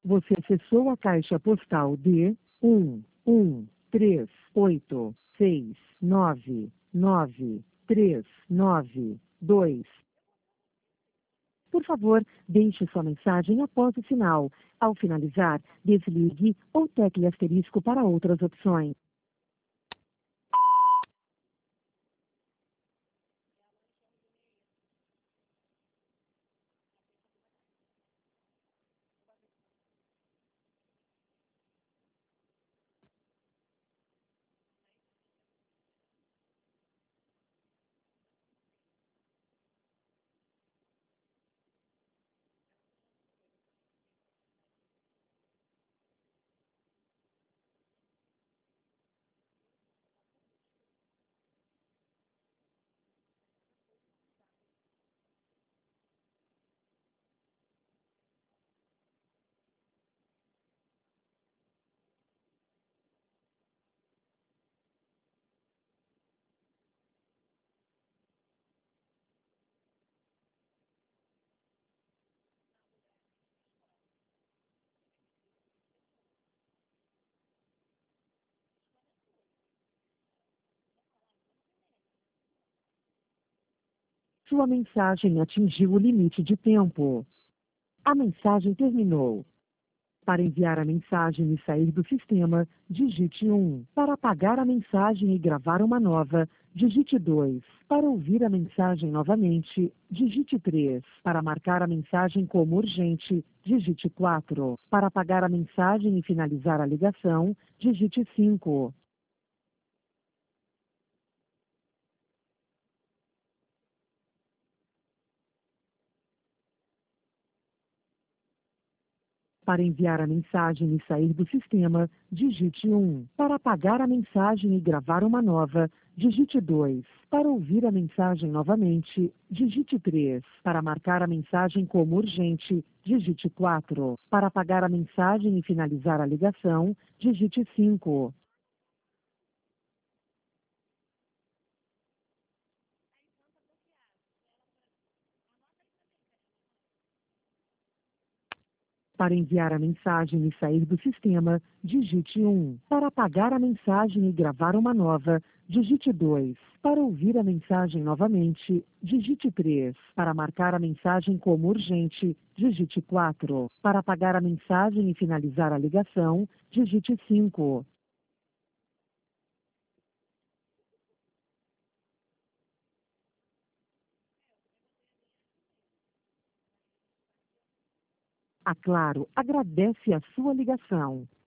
Você acessou a caixa postal de 11386993932. Por favor, deixe sua mensagem após o sinal. Ao finalizar, desligue ou tecle asterisco para outras opções. Sua mensagem atingiu o limite de tempo. A mensagem terminou. Para enviar a mensagem e sair do sistema, digite 1. Para apagar a mensagem e gravar uma nova, digite 2. Para ouvir a mensagem novamente, digite 3. Para marcar a mensagem como urgente, digite 4. Para apagar a mensagem e finalizar a ligação, digite 5. Para enviar a mensagem e sair do sistema, digite 1. Para apagar a mensagem e gravar uma nova, digite 2. Para ouvir a mensagem novamente, digite 3. Para marcar a mensagem como urgente, digite 4. Para apagar a mensagem e finalizar a ligação, digite 5. Para enviar a mensagem e sair do sistema, digite 1. Para apagar a mensagem e gravar uma nova, digite 2. Para ouvir a mensagem novamente, digite 3. Para marcar a mensagem como urgente, digite 4. Para apagar a mensagem e finalizar a ligação, digite 5. A Claro agradece a sua ligação.